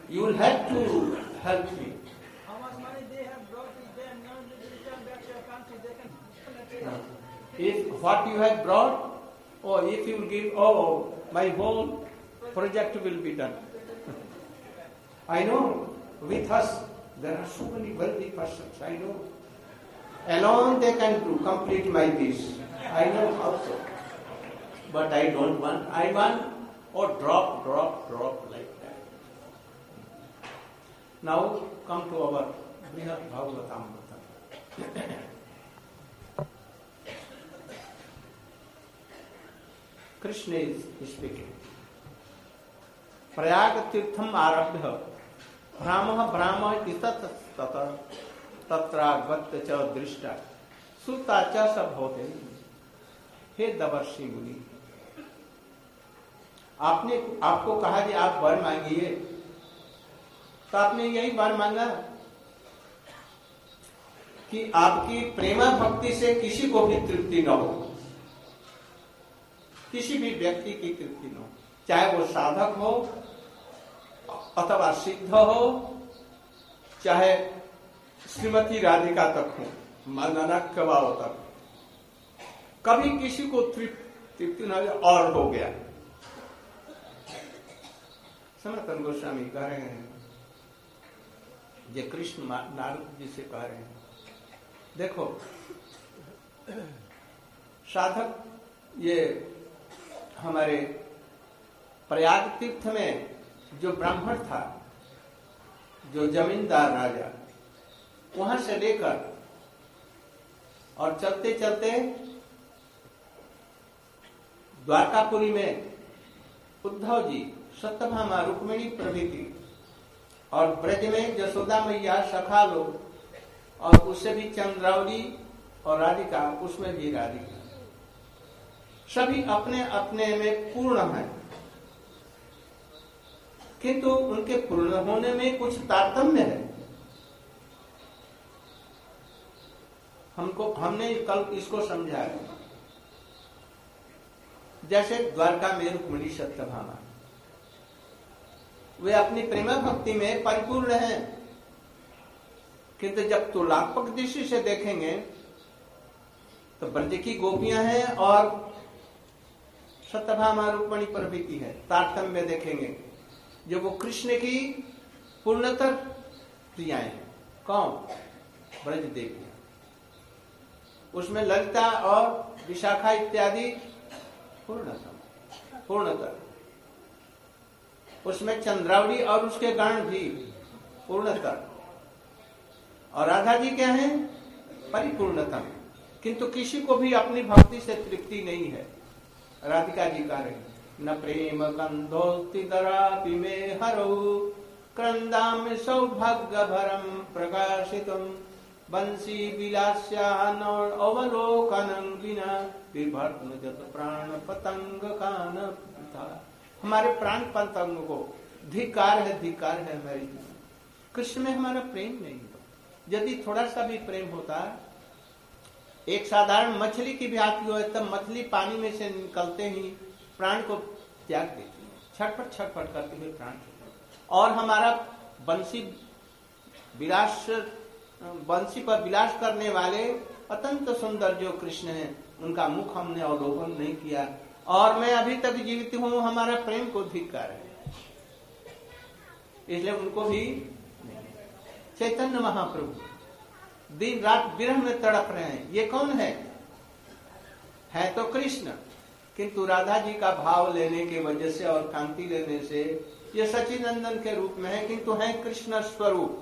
You will have to help me. How much money they have brought is there, now they return back to your country, they can If what you have brought, or if you will give, my whole project will be done. I know, with us, there are so many wealthy persons, I know. Alone they can do, complete my this. I know also. But I don't want, I want, drop like that. Now come to our Brihad Bhagavatamrita. Krishna is speaking. Prayag Theertham आरभ्य भ्राम इतत तत्रागत च दृष्टा सुता च सभवते। हे देवर्षि मुनि, आपको कहा कि आप वर मांगिए, तो आपने यही वर मांगा कि आपकी प्रेमा भक्ति से किसी को भी तृप्ति न हो, किसी भी व्यक्ति की तृप्ति न हो, चाहे वो साधक हो अथवा सिद्ध हो, चाहे श्रीमती राधिका तक हो, मननक्कवाओ तक, कभी किसी को तृप्ति न हो और हो गया। सनातन गोस्वामी कह रहे हैं, ये कृष्ण नारद जी से कह रहे हैं, देखो साधक, ये हमारे प्रयाग तीर्थ में जो ब्राह्मण था, जो जमींदार राजा, वहां से लेकर और चलते चलते द्वारकापुरी में उद्धव जी, सत्यभामा, रुक्मिणी प्रभृति, और ब्रज में जसोदा मैया, सखा लोग, और उससे भी चंद्रावली और राधिका, उसमें भी राधिका, सभी अपने अपने में पूर्ण हैं, किंतु उनके पूर्ण होने में कुछ तारतम्य है। हमने कल इसको समझाया, जैसे द्वारका में रुक्मिणी सत्यभामा, वे अपनी प्रेम भक्ति में परिपूर्ण हैं, किंतु जब तुलनात्मक दृष्टि से देखेंगे तो ब्रज की गोपियां हैं और सत्यभामा रुक्मिणी प्रभृति है। तारतम्य देखेंगे जो वो कृष्ण की पूर्णतर प्रियाएं हैं। कौन? ब्रज देवियां। उसमें ललिता और विशाखा इत्यादि पूर्णतर, उसमें चंद्रावली और उसके गण भी पूर्णतर, और राधा जी क्या है? परिपूर्णतम। किंतु किसी को भी अपनी भक्ति से तृप्ति नहीं है। राधिका जी कह रही, न प्रेम गंधोस्ति दरापि मे हरौ क्रंदाम सौभाग्य भरम प्रकाशितम बंसी विलास्यान अवलोकनं विना विभर्म जत प्राण पतंग कान पिता। हमारे प्राण पतंग को धिक्कार है हमारी। कृष्ण में हमारा प्रेम नहीं होता। यदि थोड़ा सा भी प्रेम होता, एक साधारण मछली की भी आती हो, तब मछली पानी में से निकलते ही प्राण को त्याग देती है, छटपट करते हुए प्राण। और हमारा बंसी पर विलास करने वाले अत्यंत सुंदर जो कृष्ण हैं, उनका मुख हमने अवलोकन नहीं किया, और मैं अभी तक जीवित हूं, हमारा प्रेम को धिक्कार है, इसलिए उनको भी। चैतन्य महाप्रभु दिन रात विरह में तड़प रहे हैं। ये कौन है तो कृष्ण, किंतु राधा जी का भाव लेने के वजह से और कांति लेने से ये सचिनंदन के रूप में है, किंतु है कृष्ण स्वरूप।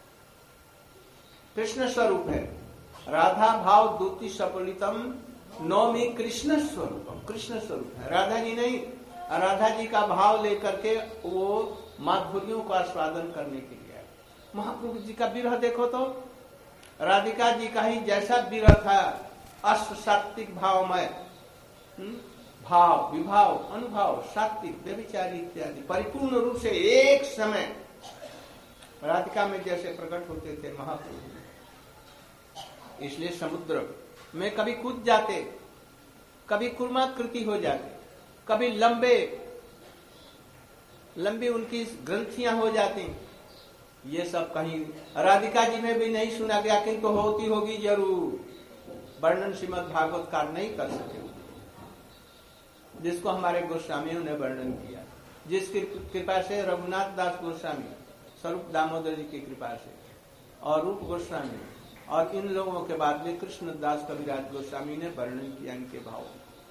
कृष्ण स्वरूप है। राधा भाव दूती सफलितम नौमी कृष्ण स्वरूपम। कृष्ण स्वरूप है, राधा जी नहीं। राधा जी का भाव लेकर के वो माधुर्यों का आस्वादन करने के लिए महाप्रभु जी का विरह देखो तो राधिका जी का ही जैसा विरह था, अष्ट सात्विक भावमय, भाव, विभाव, अनुभाव, सात्विक, व्यभिचारी इत्यादि परिपूर्ण रूप से एक समय राधिका में जैसे प्रकट होते थे महाप्रभु। इसलिए समुद्र में कभी कूद जाते, कभी कुर्माकृति हो जाते, कभी लंबे लंबी उनकी ग्रंथियां हो जाती। ये सब कहीं राधिका जी में भी नहीं सुना गया, किंतु होती होगी जरूर। वर्णन श्रीमद् भागवतकार नहीं कर सके, जिसको हमारे गोस्वामियों ने वर्णन किया, जिसकी कृपा से रघुनाथ दास गोस्वामी, स्वरूप दामोदर जी की कृपा से, और रूप गोस्वामी, और इन लोगों के बाद में कृष्ण दास कविराज गोस्वामी ने वर्णन किया इनके भाव।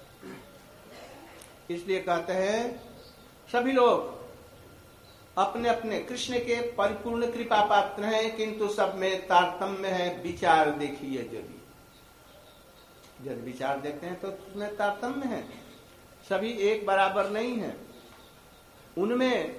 इसलिए कहते हैं सभी लोग अपने अपने कृष्ण के परिपूर्ण कृपा पात्र हैं, किंतु सब में तारतम्य है। विचार देखिए, जब विचार देखते हैं तो उसमें तारतम्य है, सभी एक बराबर नहीं है। उनमें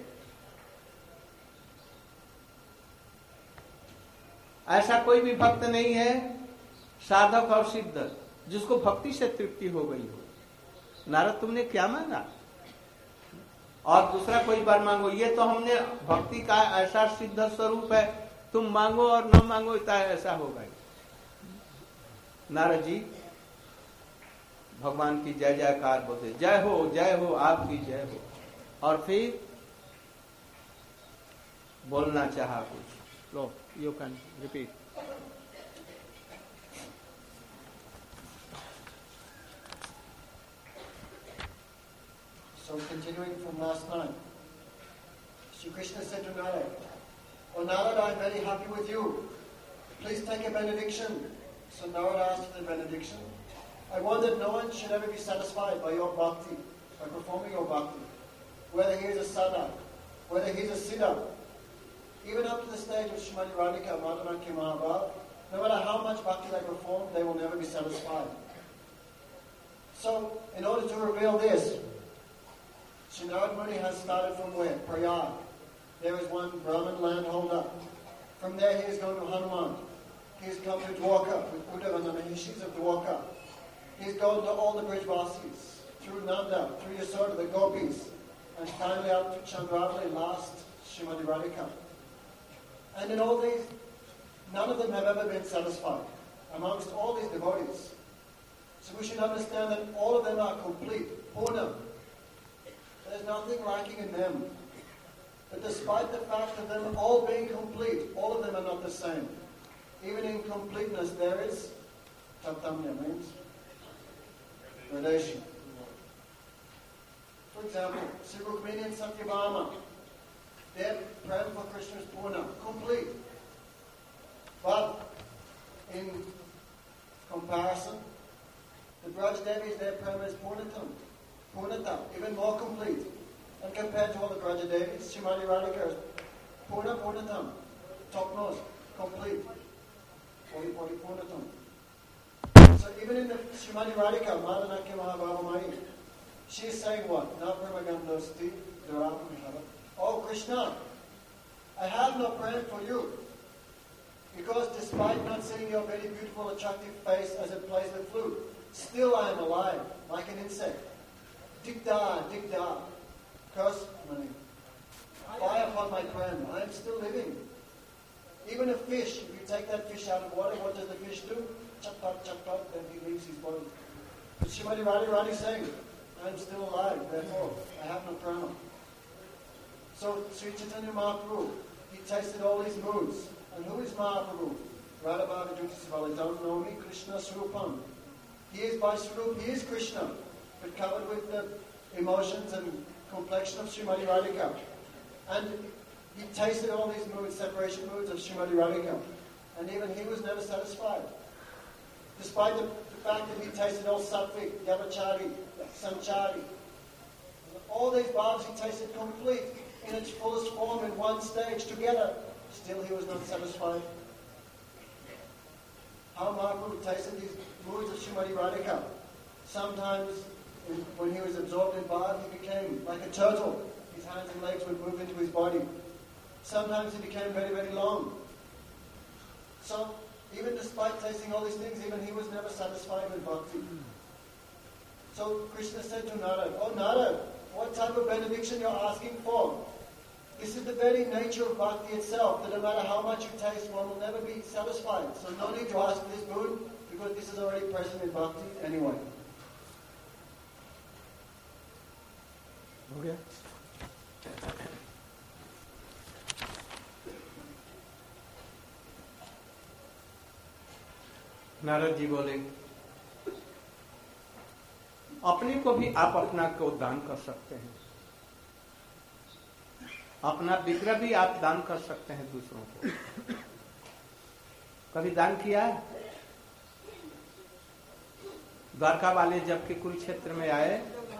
ऐसा कोई भी भक्त नहीं है, साधक और सिद्ध, जिसको भक्ति से तृप्ति हो गई हो। नारद तुमने क्या मांगा और दूसरा कोई बार मांगो, ये तो हमने भक्ति का ऐसा सिद्ध स्वरूप है, तुम मांगो और न मांगो तो ऐसा होगा। नारद जी भगवान की जय जयकार बोलते, जय हो आपकी जय हो, और फिर बोलना चाहा कुछ। लो, you can repeat. So continuing from last night, Shri Krishna said to Narad, "O Narad, I am very happy with you. Please take a benediction." So Narad asked for the benediction. "I want that no one should ever be satisfied by your bhakti, by performing your bhakti, whether he is a sadhak, whether he is a siddha, even up to the stage of Srimati Radhika, Madhavanki Mahabhav, no matter how much bhakti they perform, they will never be satisfied." So, in order to reveal this, Sri Narad Muni has started from where? Prayag. There is one Brahmin landholder. From there he is going to Hanuman. He has come to Dwarka with Uddhava and the Mahishis of Dwarka. He has gone to all the Brijvasis, through Nanda, through Yasoda, the Gopis, and finally up to Chandravali, last Srimati Radhika. And in all these, none of them have ever been satisfied amongst all these devotees. So we should understand that all of them are complete, Purnam. There's nothing lacking in them. But despite the fact of them all being complete, all of them are not the same. Even in completeness there is Tatamya, means gradation. For example, Sri Rukmini and Satyabhama, their prem for Krishna is Purna, complete. But in comparison, the Braj Devis, their prem is Purnatam. Purnata, even more complete. And compared to all the Braja Devis, Srimati Radhika is Purnatam, top nose, complete. Puri Purnatam. So even in the Srimati Radhika, Madhanakya Mahabhavamai, she is saying what? Na Brahmagandhosti, Dharamamihara. Oh Krishna, I have no prayer for you. Because despite not seeing your very beautiful, attractive face as it plays the flute, still I am alive, like an insect. Digda, curse money. Fire upon my prem, I am still living. Even a fish, if you take that fish out of water, what does the fish do? Chap, then he leaves his body. But Srimati Radharani is saying, I am still alive, therefore I have no prana. So Sri Chaitanya Mahaprabhu, he tasted all these moods. And who is Mahaprabhu? Radha Bhava Jyoti Sivala, don't know me, Krishna Srupam. He is by Srup, he is Krishna, but covered with the emotions and complexion of Srimati Radhika. And he tasted all these moods, separation moods of Srimati Radhika. And even he was never satisfied. Despite the fact that he tasted all Sattvic, Yavachari, Sanchari. All these bhavas he tasted complete in its fullest form in one stage together. Still he was not satisfied. How Mahaprabhu tasted these moods of Srimati Radhika. Sometimes when he was absorbed in bhav, he became like a turtle. His hands and legs would move into his body. Sometimes he became very, very long. So, even despite tasting all these things, even he was never satisfied with bhakti. So Krishna said to Narad, "Oh Narad, what type of benediction you're asking for? This is the very nature of bhakti itself, that no matter how much you taste, one will never be satisfied. So no need to ask for this boon, because this is already present in bhakti anyway." Okay. Narad ji बोले, अपने को भी आप अपना को दान कर सकते हैं, अपना विग्रह भी आप दान कर सकते हैं दूसरों को। कभी दान किया है? द्वारका वाले जबकि कुरुक्षेत्र में आए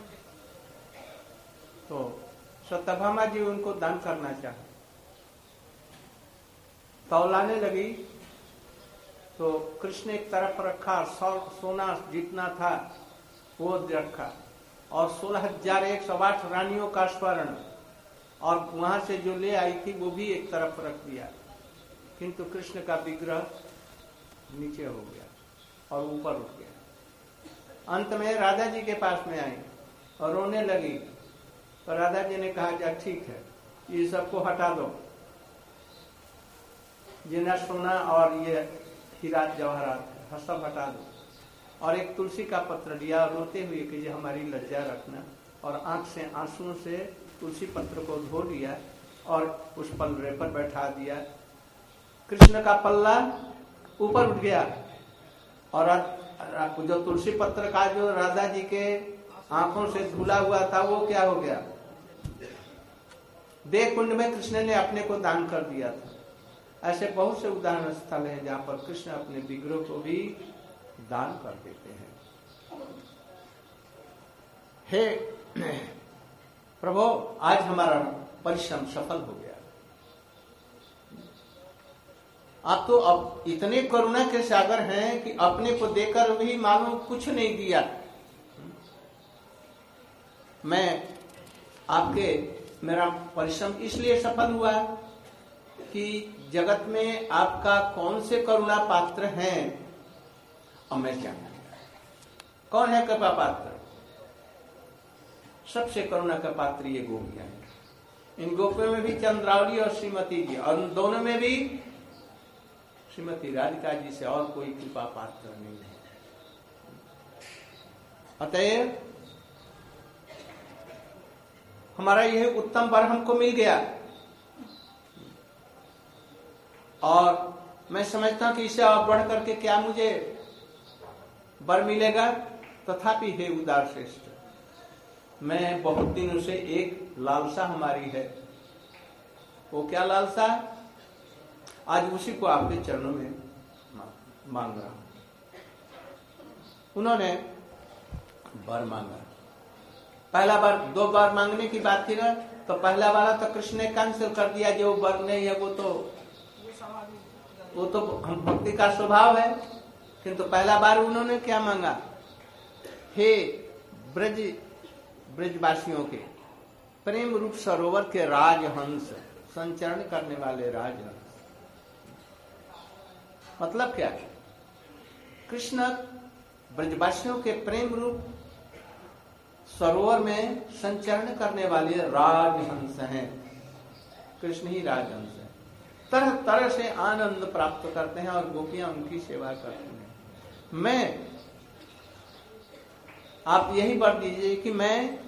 तो सत्यभामा जी उनको दान करना चाहे, तौलाने लगी तो कृष्ण एक तरफ रखा, सोना जितना था वो रखा, और 16,108 रानियों का स्वर्ण, और वहां से जो ले आई थी वो भी एक तरफ रख दिया, किंतु कृष्ण का विग्रह नीचे हो गया और ऊपर उठ गया। अंत में राधा जी के पास में आई और रोने लगी, तो राधा जी ने कहा, जा ठीक है, ये सबको हटा दो, जिना सोना और ये हीरा जवाहरात सब हटा दो, और एक तुलसी का पत्र लिया और रोते हुए कि ये हमारी लज्जा रखना, और आंख से आंसुओं से तुलसी पत्र को धो लिया और उस पल्ले पर बैठा दिया। कृष्ण का पल्ला ऊपर उठ गया और जो तुलसी पत्र का जो राधा जी के आंखों से धुला हुआ था वो क्या हो गया? देह कुंड में कृष्ण ने अपने को दान कर दिया था। ऐसे बहुत से उदाहरण स्थल हैं जहां पर कृष्ण अपने विग्रह को भी दान कर देते हैं। हे प्रभु, आज हमारा परिश्रम सफल हो गया। आप तो अब इतने करुणा के सागर हैं कि अपने को देकर भी मानो कुछ नहीं दिया। मेरा परिश्रम इसलिए सफल हुआ कि जगत में आपका कौन से करुणा पात्र हैं, अब मैं क्या कौन है कृपा पात्र? सबसे करुणा का पात्र ये गोपियां हैं। इन गोपियों में भी चंद्रावली और श्रीमती जी, और उन दोनों में भी श्रीमती राधिका जी से और कोई कृपा पात्र नहीं है। अतएव हमारा यह उत्तम वर हमको मिल गया, और मैं समझता हूं कि इससे और बढ़ करके क्या मुझे वर मिलेगा। तथापि हे उदार श्रेष्ठ, मैं बहुत दिनों से एक लालसा हमारी है। वो क्या लालसा? आज उसी को आपके चरणों में मांग रहा हूं। उन्होंने वर मांगा। पहला बार, 2 बार मांगने की बात थी ना, तो पहला वाला तो कृष्ण ने कैंसिल कर दिया। जो वर नहीं है वो तो हम भक्ति का स्वभाव है। किंतु पहला बार उन्होंने क्या मांगा? हे ब्रजवासियों के प्रेम रूप सरोवर के राजहंस, संचरण करने वाले राजहंस। मतलब क्या? कृष्ण ब्रजवासियों के प्रेम रूप सरोवर में संचरण करने वाले राजहंस हैं। कृष्ण ही राजहंस है। तरह तरह से आनंद प्राप्त करते हैं और गोपियां उनकी सेवा करती हैं। मैं, आप यही वर दीजिए कि मैं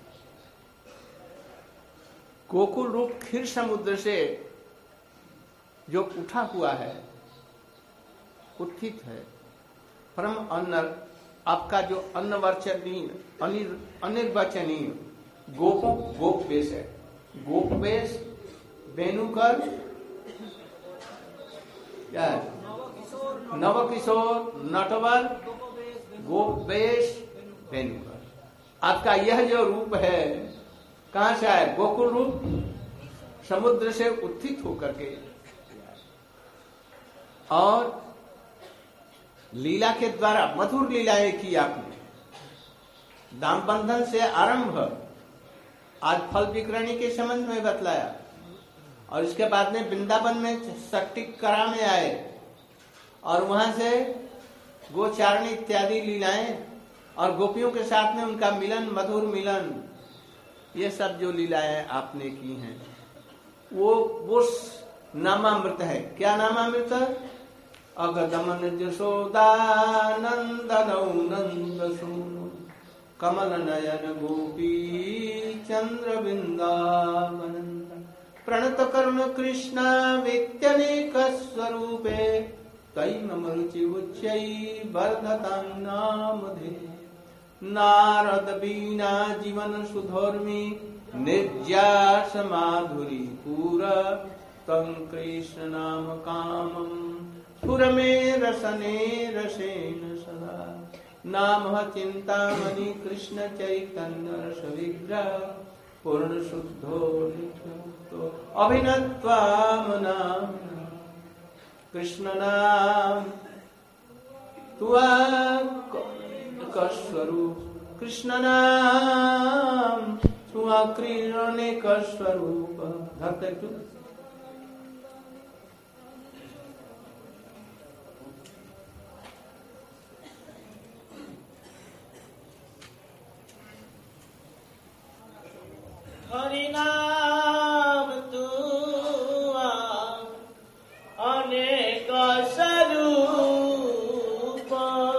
गोकुल रूप क्षीर समुद्र से जो उठा हुआ है, उत्थित है, परम अन्न, आपका जो अनिर्वचनीय गोप वेश है, गोप वेश, वेणुकर, क्या है, नवकिशोर, नटवर, गोप वेश, वेणुकर, आपका यह जो रूप है कहां से आया? गोकुल रूप समुद्र से उत्थित होकर के, और लीला के द्वारा मधुर लीलाएं की आपने। दाम बंधन से आरंभ, आज फल विक्रणी के संबंध में बतलाया, और इसके बाद में वृंदावन में सट्टिकरा में आए, और वहां से गोचारणी इत्यादि लीलाएं, और गोपियों के साथ में उनका मिलन, मधुर मिलन, ये सब जो लीलाएं आपने की हैं वो नामामृत है। क्या नामामृत? अगदमन जशोदानंदनौ नंदसूनु कमल नयन गोपी चंद्र वृंदावनंद प्रणत करुण कृष्ण वित्यनेक स्वरूपे तैमरुचि उच्चै वर्धतां नामधे नारद वीणा जीवन सुधर्मी निर्यास माधुरी पूरा तं कृष्ण नाम कामं सुर में रसने रसेन सदा नाम चिंतामणि कृष्ण चैतन्य रस विग्रह पूर्ण शुद्धो नित्यो अभिनत्वाम नाम कृष्ण नाम तुआ स्वरूप कृष्ण नाम तुआ क्रीड़ने का स्वरूप धरते तू हरि नाम तू अनेक स्वरूप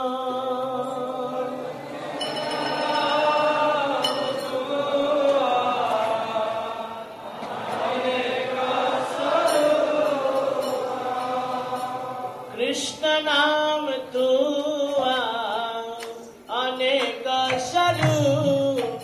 कृष्ण नाम तू अनेक स्वरूप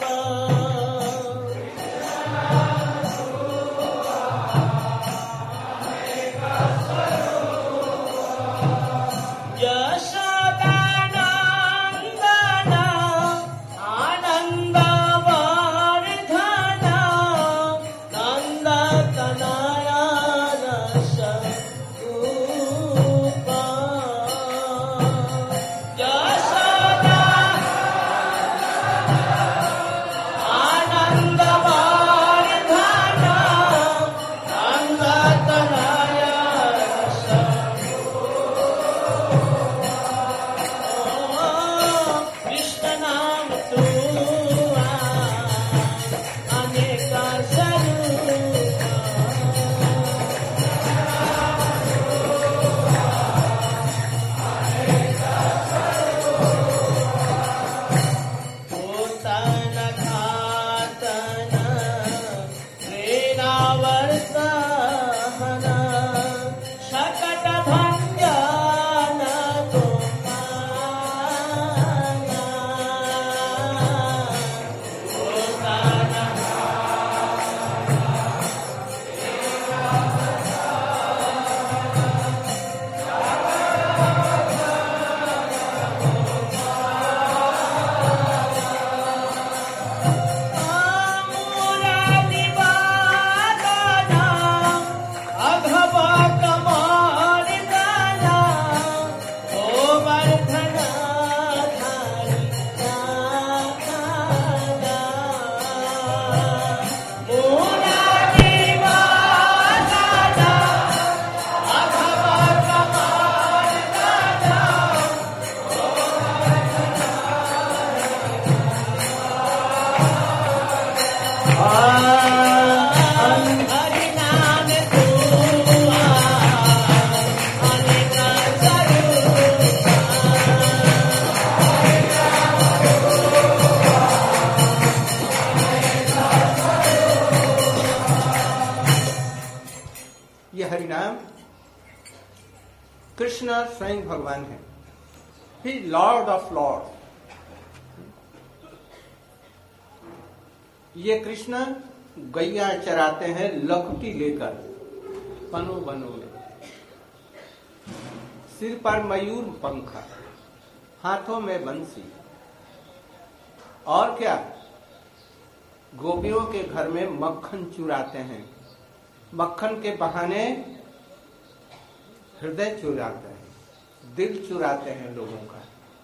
कृष्ण स्वयं भगवान है, ही लॉर्ड ऑफ लॉर्ड। ये कृष्ण गैया चराते हैं लखटी लेकर पनो बनो में, सिर पर मयूर पंख, हाथों में बंसी, और क्या गोपियों के घर में मक्खन चुराते हैं, मक्खन के बहाने हृदय चुराते हैं, दिल चुराते हैं लोगों का।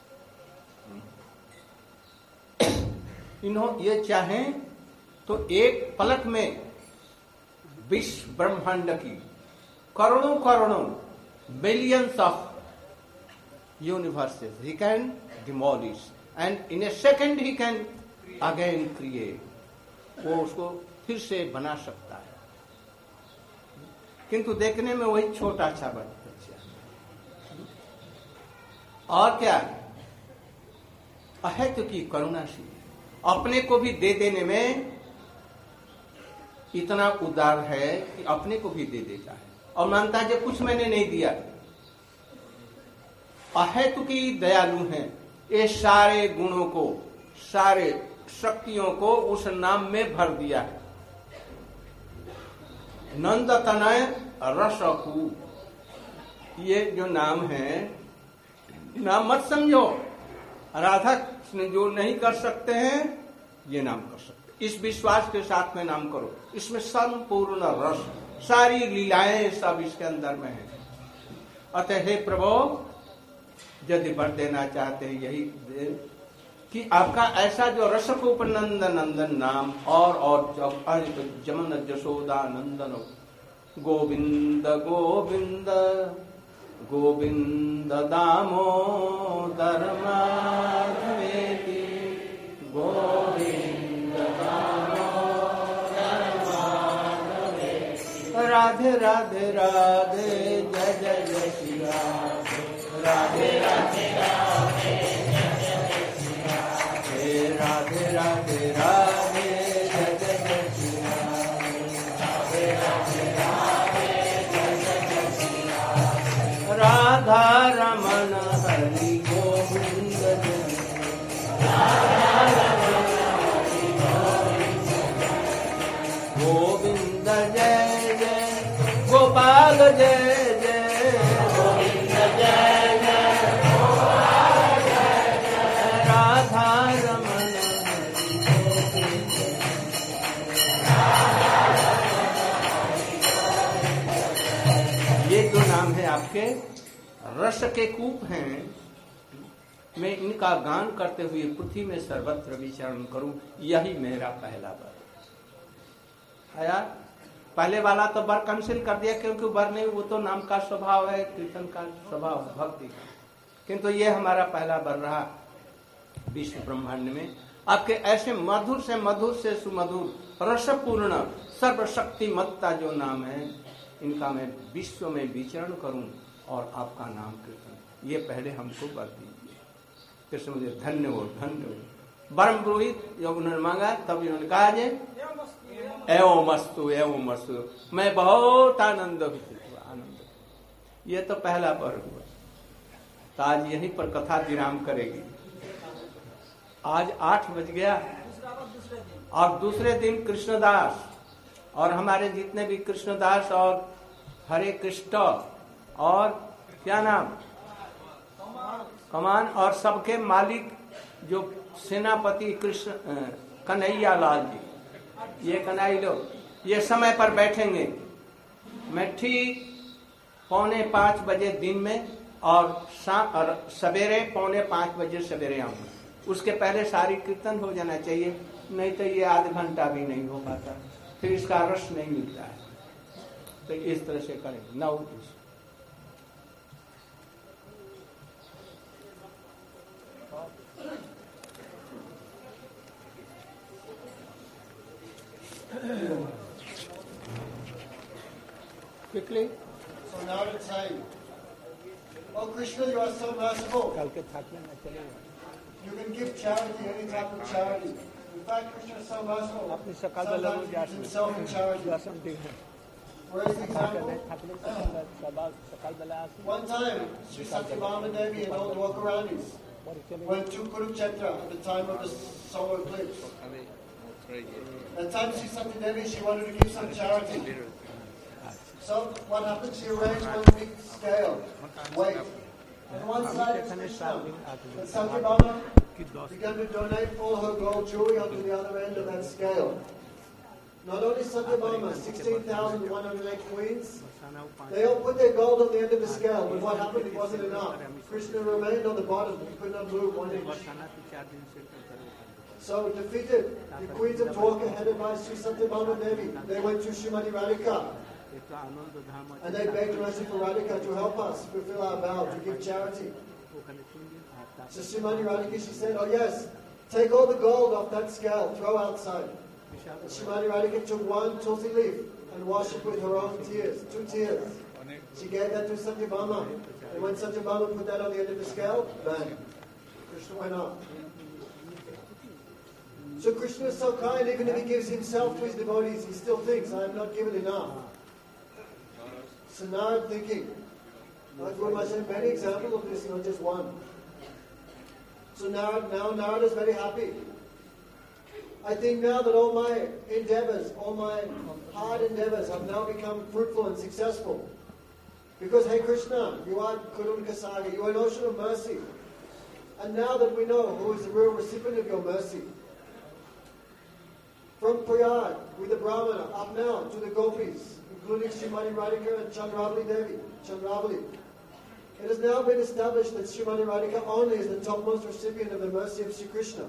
ये चाहें तो एक पलक में विश्व ब्रह्मांड की करोड़ों करोड़ों billions of universes he can demolish and in a second he can again create। वो उसको फिर से बना सकता है, किंतु देखने में वही छोटा सा बच्चा। और क्या अहेतु की करुणाशील, अपने को भी दे देने में इतना उदार है कि अपने को भी दे देता है और मानता है कि कुछ मैंने नहीं दिया, अहेतुकी दयालु हैं। ये सारे गुणों को, सारे शक्तियों को उस नाम में भर दिया है। नंद तनय रसकू, ये जो नाम है, नाम मत समझो। राधा कृष्ण जो नहीं कर सकते हैं, ये नाम कर सकते। इस विश्वास के साथ में नाम करो। इसमें संपूर्ण रस, सारी लीलाएं सब इसके अंदर में है। अतः हे प्रभु, यदि वर देना चाहते हैं यही दे कि आपका ऐसा जो रसकूप नंदन नंदन नाम और जमन जशोदा नंदन गोविंद गोविंद गोविंद दामोदर माधवेति गोविंद दामोदर माधवेति। राधे राधे राधे जय जय जय श्री राधे राधे राधे राधे राधे राधे जय जय जय श्री राधे राधे राधे जय जय जय श्री राधा रमण हरि गोविंद जय गोविंद जय जय गोपाल जय जय गोविंद जय जय गोपाल जय जय राधा रमण ये जो नाम है आपके रस के कूप हैं। मैं इनका गान करते हुए पृथ्वी में सर्वत्र विचरण करूं, यही मेरा पहला वर आया। पहले वाला तो वर कैंसिल कर दिया, क्योंकि वर नहीं, वो तो नाम का स्वभाव है, कीर्तन का स्वभाव, भक्ति का। किंतु ये हमारा पहला वर रहा विश्व ब्रह्मांड में। आपके ऐसे मधुर से सुमधुर रसपूर्ण सर्वशक्तिमत्ता जो नाम है, इनका मैं विश्व में विचरण करूं और आपका नाम कीर्तन, ये पहले हमको वर दीजिए। कृष्ण मुझे धन्य हो, धन्य हो। परम पुरोहित जब उन्होंने मांगा तब इन्होंने कहा जे एवं मस्तु एवं मस्तु। मैं बहुत आनंद ये तो पहला वर हुआ। तो आज यहीं पर कथा विराम करेगी। आज 8 बज गया और दूसरे दिन कृष्णदास और हमारे जितने भी कृष्णदास और हरे कृष्ण और क्या नाम कमान और सबके मालिक जो सेनापति कृष्ण कन्हैया लाल जी, ये कन्हैया लोग, ये समय पर बैठेंगे। मैं ठीक 4:45 बजे दिन में और सवेरे 4:45 बजे सवेरे आऊंगा। उसके पहले सारी कीर्तन हो जाना चाहिए, नहीं तो ये आध घंटा भी नहीं हो पाता, फिर इसका रस नहीं मिलता है। तो इस तरह से करें। 9 quickly. So now it's saying, oh Krishna, you are so merciful. कल के थाकने में चलेगा। You can give charity, any type of charity. In fact, Krishna is so merciful. अपनी सकाल वाला Sometimes he gives himself in charity. Whereas the example, one time, Sri Satyabhama Devi and old Dwarkaranis went to Kurukshetra at the time of the solar eclipse. At the time Sri Satya Devi, she wanted to give some charity. So what happened? She arranged one big scale, weight. On one side is Krishna. And Satyabhama began to donate all her gold jewelry onto the other end of that scale. Not only Satyabhama, 16,108 queens, they all put their gold on the end of the scale, but what happened? It wasn't enough. Krishna remained on the bottom, he could not move 1 inch. So defeated, the queens of Dwarka, headed by Sri Satyabhama Devi, they went to Srimati Radhika, and they begged Mercy for Radhika to help us fulfill our vow to give charity. So Srimati Radhika, she said, oh yes, take all the gold off that scale, throw outside. And Srimati Radhika took one tulsi leaf and washed it with her own tears, 2 tears. She gave that to Satyabhama. And when Satyabhama put that on the end of the scale, bang, Krishna went up. So Krishna is so kind, even if he gives himself to his devotees, he still thinks, I am not given enough. So now I'm thinking, Guru Maharaj said many examples of this, not just one. So now Narada is very happy. I think now that all my endeavors, all my hard endeavors have now become fruitful and successful. Because, hey Krishna, you are Karunaka Sagar, you are an ocean of mercy. And now that we know who is the real recipient of your mercy, from Prayag with the Brahmana up now to the Gopis, including Srimati Radhika and Chandravali Devi, Chandravali, it has now been established that Srimati Radhika only is the topmost recipient of the mercy of Sri Krishna.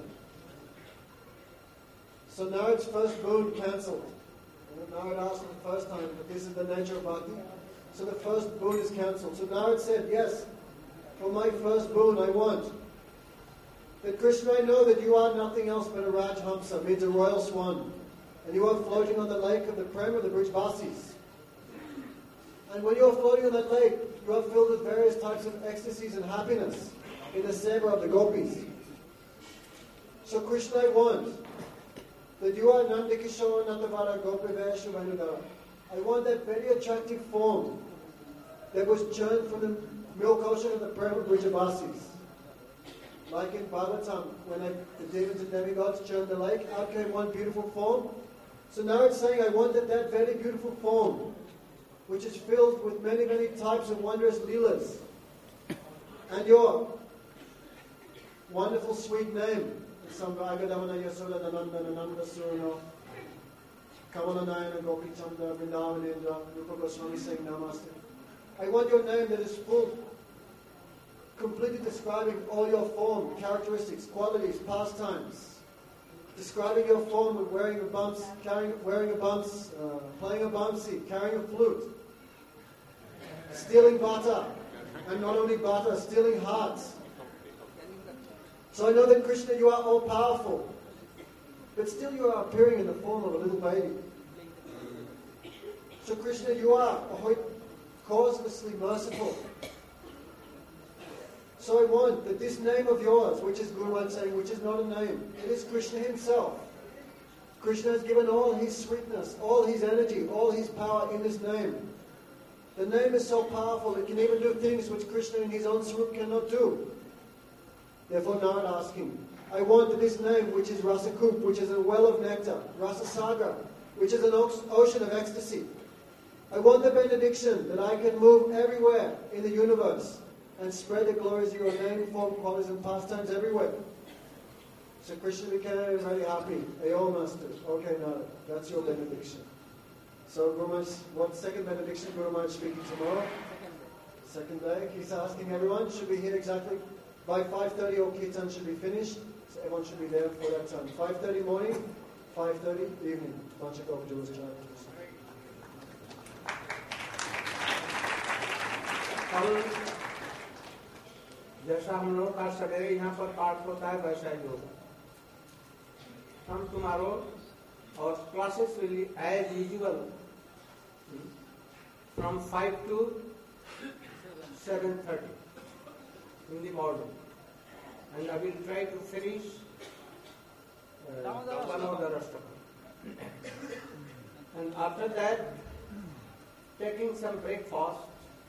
So now it's first boon cancelled. Now it asked for the first time, but this is the nature of bhakti. So the first boon is cancelled. So now it said, yes, for my first boon I want that Krishna, I know that you are nothing else but a Rajhamsa, means a royal swan. And you are floating on the lake of the Prem of the Brijbasis. And when you are floating on that lake, you are filled with various types of ecstasies and happiness in the seva of the gopis. So Krishna, I want that you are Nandakishore Nandavara Gopiveshu Vanudara. I want that very attractive form that was churned from the milk ocean of the Prem of Brijbasis. Like in Bhagavatam, when the demons and demigods churned the lake, out came one beautiful form. So now it's saying, I want that very beautiful form, which is filled with many, many types of wondrous leelas, and your wonderful sweet name, Sambhagadamana Yasoda Nananda Surno, Kamalanayana Gopi Chanda, Vrindavanendra, Rupa Goswami saying Namaste. I want your name that is full, completely describing all your form, characteristics, qualities, pastimes, describing your form of wearing a bumps, playing a bamsi, carrying a flute, stealing butter, and not only butter, stealing hearts. So I know that Krishna, you are all powerful, but still you are appearing in the form of a little baby. So Krishna, you are causelessly merciful. So I want that this name of yours, which is Guru Maharaj saying, which is not a name, it is Krishna himself. Krishna has given all his sweetness, all his energy, all his power in this name. The name is so powerful, it can even do things which Krishna in his own swarup cannot do. Therefore Narada asking, I want that this name, which is Rasakup, which is a well of nectar, Rasasagar, which is an ocean of ecstasy. I want the benediction that I can move everywhere in the universe and spread the glories of your name, form, qualities, and pastimes everywhere. So Krishna became very happy. Ayo Master. Okay, Narada, that's your benediction. So Guru Maharaj, what second benediction Guru Maharaj speaking tomorrow? Second day. He's asking everyone, should be here exactly by 5:30 or Kirtan should be finished. So everyone should be there for that time. 5:30 morning, 5:30 evening. Vanchakova Julas Chai. जैसा हम लोग का सवेरे यहाँ पर पाठ होता है वैसा ही होगा हम tomorrow our classes will be as usual from 5 to 7:30 in the morning and I will try to finish one of the rest of it and after that taking some breakfast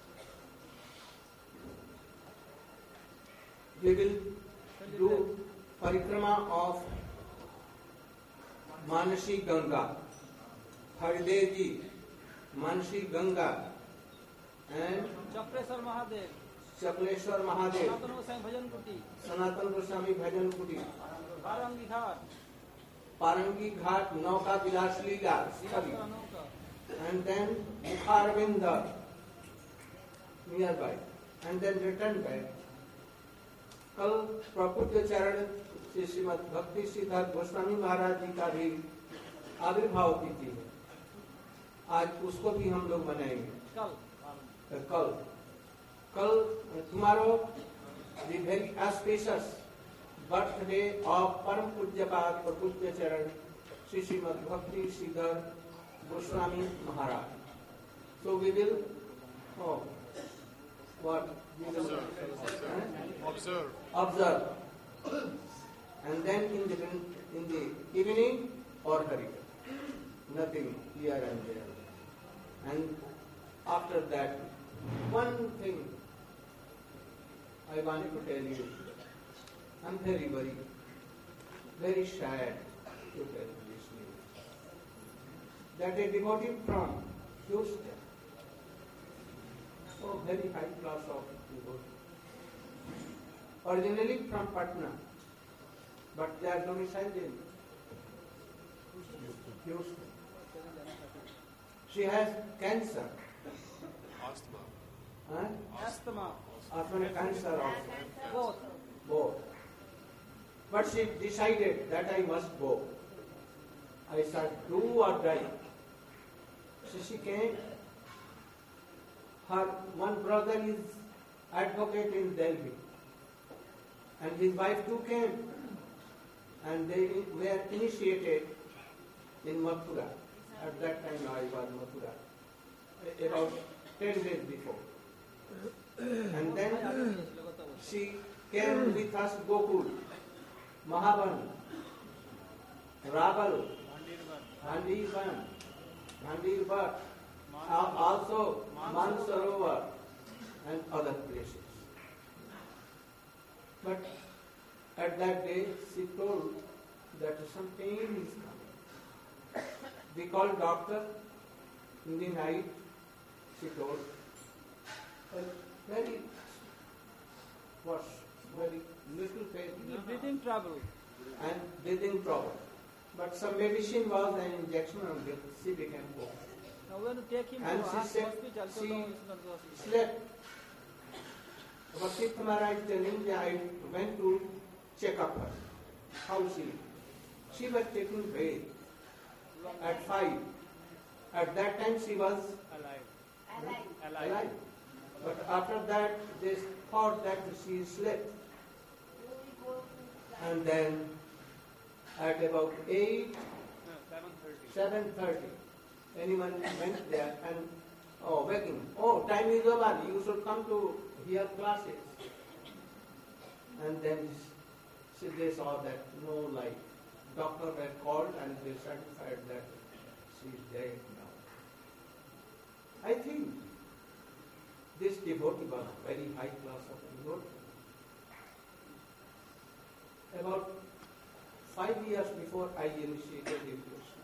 we will do parikrama of Manasi Ganga, Haridev Manasi Ganga, and Chakreshwar Mahadev, Sanatan Goswami Bhajan Kuti, Parangi Ghat, Nauka Vilas Leela, and then Mukharvinda nearby, and then return back. कल प्रकृत चरण श्री श्रीमद भक्ति सिद्धार्थ गोस्वामी महाराज जी का भी आविर्भाव तिथि है आज उसको भी हम लोग मनाएंगे कल tomorrow the very auspicious birthday of परम पूज्यपाद प्रकृत चरण श्री श्रीमद भक्ति सिद्धार्थ गोस्वामी महाराज so we will what observe and then in the evening or Harika nothing here and there and after that one thing I want to tell you, I'm very, very, very sad to tell you this news. That a devotee from Houston, so very high class of devotee, originally from Patna, but they are domiciled in Houston. She has cancer. Huh? Asthma. Asthma cancer also. Both. But she decided that I must go. I said, do or die. So she came. Her one brother is advocate in Delhi. And his wife too came. And they were initiated in Mathura. At that time I was Mathura. About 10 days before. And then she came with us Gokul, Mahaban, Rabal, Handirban, also Mansarovar and other places. But at that day she told that some pain is coming. We called doctor in the night, she told. Very little pain. Breathing trouble. And breathing trouble. But some medicine was an injection and she became poor. Now when you take him And to she hospital, said so she no, it's not possible. slept. Vasith Maharaj telling that I went to check up her. How she? She was taking bath at 5. At that time she was alive. But after that they thought that she slept. And then at about 7:30, anyone went there and waking. Oh, time is over. You should come to hear classes. And then they saw that no light. Doctor were called and they certified that she is dead now. I think this devotee was very high class of devotee. About 5 years before I initiated devotion.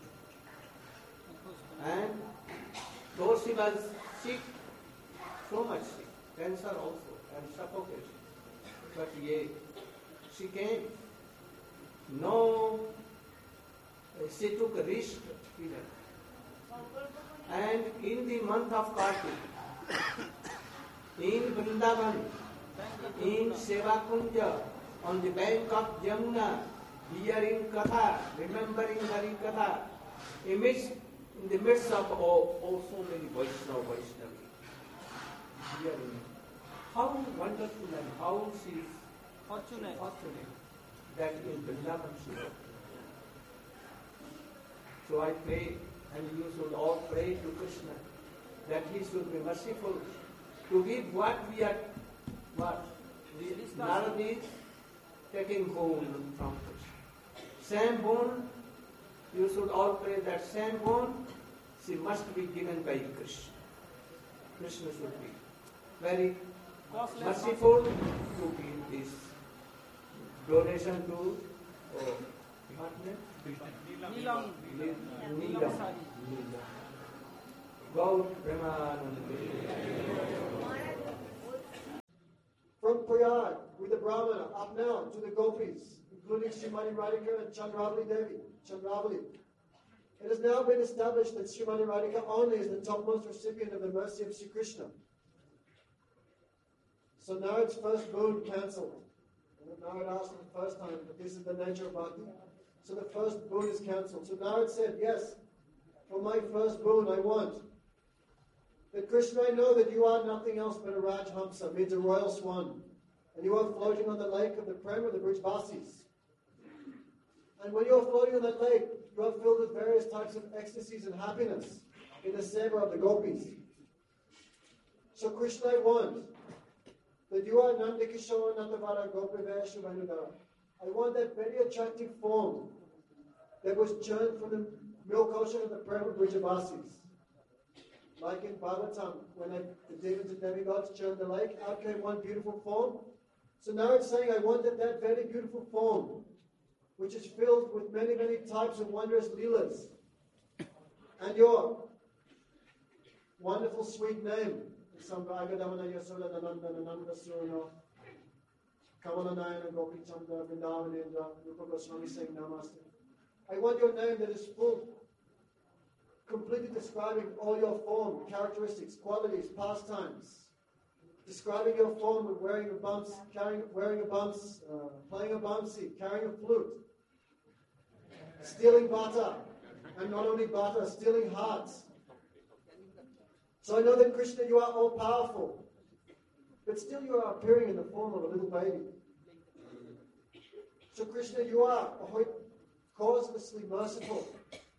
And though she was sick, so much sick, cancer also, and suffocation, but yet she came. No, she took a risk even. And in the month of Kartik, in Vrindavan, in Seva Kunja, on the bank of Jamuna, hearing Katha, remembering Hari Katha, in the midst of so many Vaishnavi, hearing. How wonderful and how she is Fortunate. that in Vrindavan she was. So I pray, and you should all pray to Krishna, that he should be merciful to give what we are, Narad is taking boon from Krishna. Same boon, you should all pray that same boon, she must be given by Krishna. Krishna should be very merciful to give this donation to what name? Neelam. Gaur Premanande. From Prayag, with the Brahmana, up now to the Gopis, including Srimati Radhika and Chandravali Devi. Chandravali. It has now been established that Srimati Radhika only is the topmost recipient of the mercy of Sri Krishna. So now it's first boon cancelled. Now it asked for the first time, but this is the nature of bhakti. So the first boon is cancelled. So now it said, yes, for my first boon I want that Krishna, I know that you are nothing else but a Rajhamsa, means a royal swan. And you are floating on the lake of the Prem of the Brijbasis. And when you are floating on that lake, you are filled with various types of ecstasies and happiness in the seva of the gopis. So Krishna, I want that you are Nandikishore Nandavara Gopiveshu Vanudara. I want that very attractive form that was churned from the milk ocean of the Prem of Brijbasis. Like in Bhagavatam, when the demons and demigods churned the lake, out came one beautiful form, So now it's saying, I want that very beautiful form, which is filled with many, many types of wondrous leelas, and your wonderful sweet name, Sambhagadamana Yasoda Nananda Surno, Kamalanayana Gopi Chandra Vrindavanendra, Rupa Goswami saying Namaste. I want your name that is full, completely describing all your form, characteristics, qualities, pastimes, describing your form of wearing a bumps, playing a bamsi, carrying a flute, stealing bata, and not only bata, stealing hearts. So I know that Krishna, you are all powerful, but still you are appearing in the form of a little baby. So Krishna, you are causelessly merciful.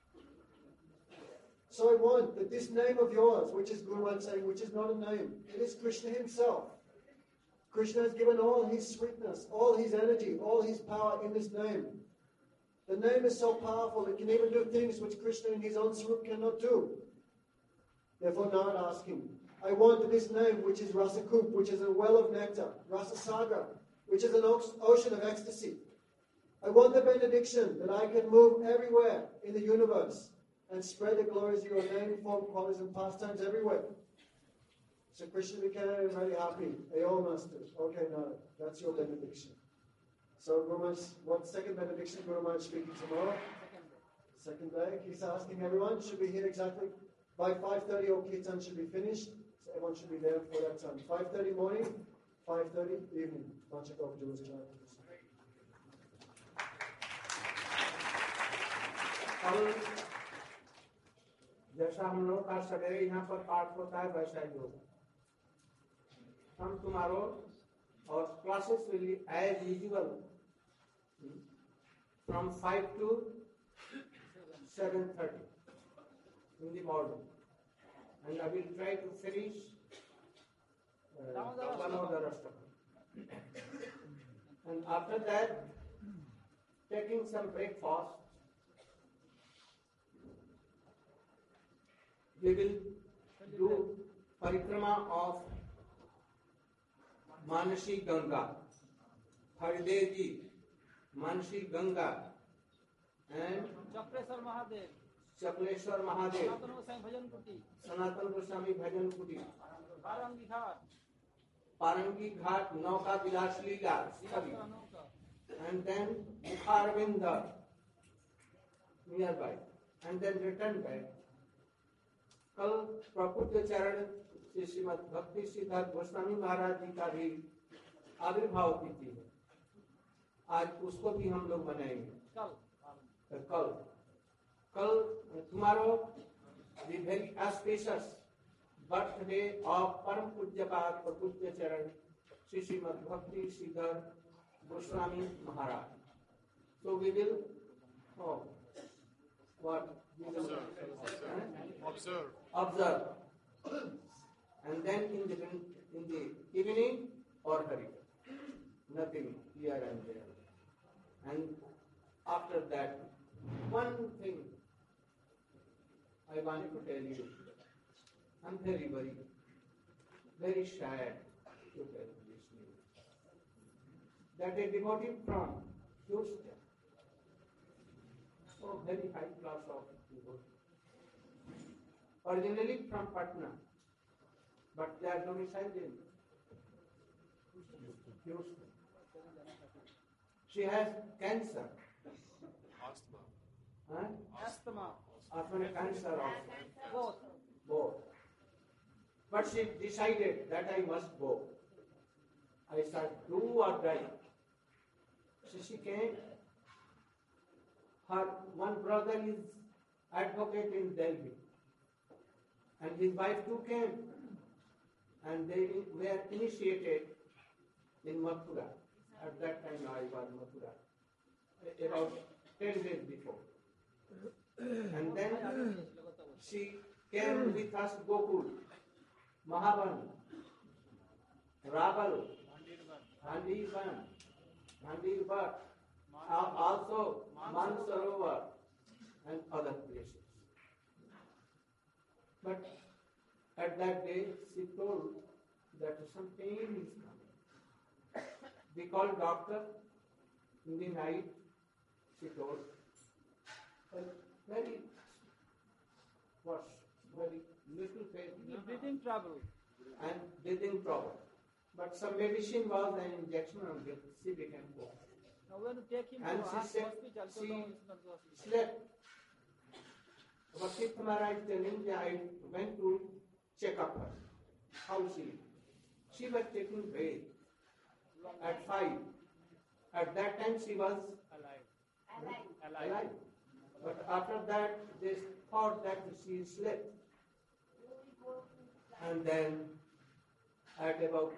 So I want that this name of yours, which is Guru Maharaj saying, which is not a name, it is Krishna himself. Krishna has given all his sweetness, all his energy, all his power in this name. The name is so powerful, it can even do things which Krishna in his own Swarup cannot do. Therefore Narad asking, I want that this name, which is Rasakup, which is a well of nectar, Rasasagar, which is an ocean of ecstasy. I want the benediction that I can move everywhere in the universe and spread the glories of your name, form, qualities, and pastimes everywhere. So Krishna became very happy. Hey, all masters. Okay, now that's your benediction. So Guru Maharaj, what second benediction Guru Maharaj speaking tomorrow? Second day. He's asking everyone, should be here exactly by 5:30 or Kirtan should be finished. So everyone should be there for that time. 5:30 morning, 5:30 evening. Vanchakov Jewish time. कल जैसा हम लोग का सवेरे यहाँ पर पाठ होता है वैसा ही होगा हम tomorrow our classes will be as usual from 5 to 7:30 in the morning and I will try to finish one of the rest of them and after that taking some breakfast we will do parikrama of Manasi Ganga, Haridev ji, Manasi Ganga, and Chakreshwar Mahadev, Chakreshwar Mahadev, Sanatan Goswami Bhajan Kuti, Sanatan Goswami Bhajan Kuti, Parangi Ghat, Parangi Ghat, Nauka Vilas Leela, Sthavi, and then Mukharvinda nearby, and then return back. कल प्रबुद्ध चरण श्री श्रीमद भक्ति सिद्धार्थ गोस्वामी महाराज जी का भी आविर्भाव तिथि है आज उसको भी हम लोग मनाएंगे कल tomorrow the very auspicious birthday of परम पूज्यपाद प्रबुद्ध चरण श्री श्रीमद भक्ति सिद्धार्थ गोस्वामी महाराज so we will what we will observe and then in the evening or Harikatha nothing here and there and after that one thing I want to tell you I'm very sad to tell this news that a devotee from Houston very high class of devotee originally from Patna, but they are domiciled in Houston. She has cancer. Asthma, Cancer also. both. But she decided that I must go. I said, do or die. So she came. Her one brother is advocate in Delhi. And his wife too came, and they were initiated in Mathura. At that time I was Mathura, about 10 days before. And then she came with us Gokul, Mahavan, Rabal, Bhandirbat, also Mansarovar and other places. But at that day, she told that some pain is coming. We called doctor in the night, she told. But very little pain Breathing trouble. and breathing problem. But some medicine was an injection on it, she became poor. Now when you take him And to she said hospital, so she no, it's not the hospital. slept. Vakit Maharaj is telling that I went to check up her. How she is. She was taking bath at 5. At that time she was alive. But after that they thought that she slept. And then at about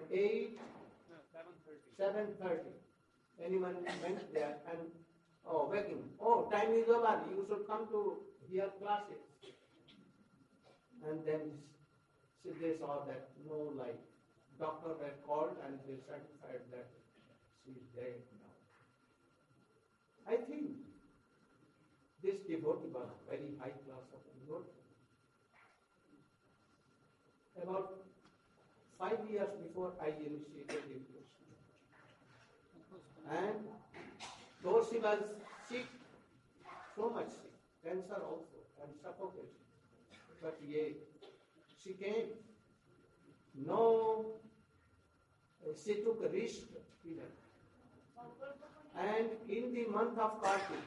7:30, anyone went there and waking. Oh, time is over. You should come to hear classes. And then they saw that no life. Doctor had called and they certified that she is dead now. I think this devotee was very high class of devotee. About 5 years before I initiated devotion. And though she was sick, so much sick, cancer also, and suffocation, but yet she came. No, she took a risk even. And in the month of Kartik,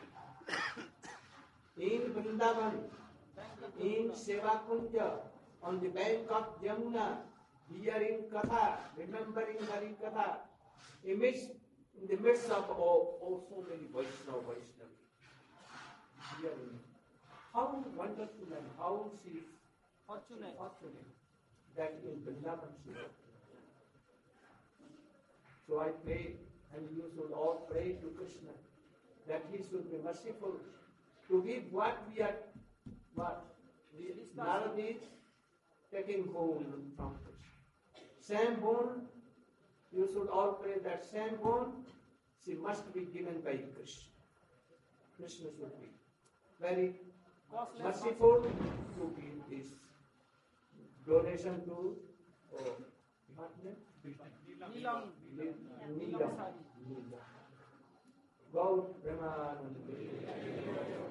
in Vrindavan, in Seva Kunja, on the bank of Jamuna, hearing Katha, remembering Hari Katha, in the midst of so many Vaishnava. Hearing. How wonderful and how she is fortunate that in Vrindavan she was. So I pray, and you should all pray to Krishna, that he should be merciful to give what we are, Narad is taking home from Krishna. Same bone, you should all pray that same bone, she must be given by Krishna. Krishna should be very merciful to give this donation to what name? Nilam. Nilam. Gaur Premanande.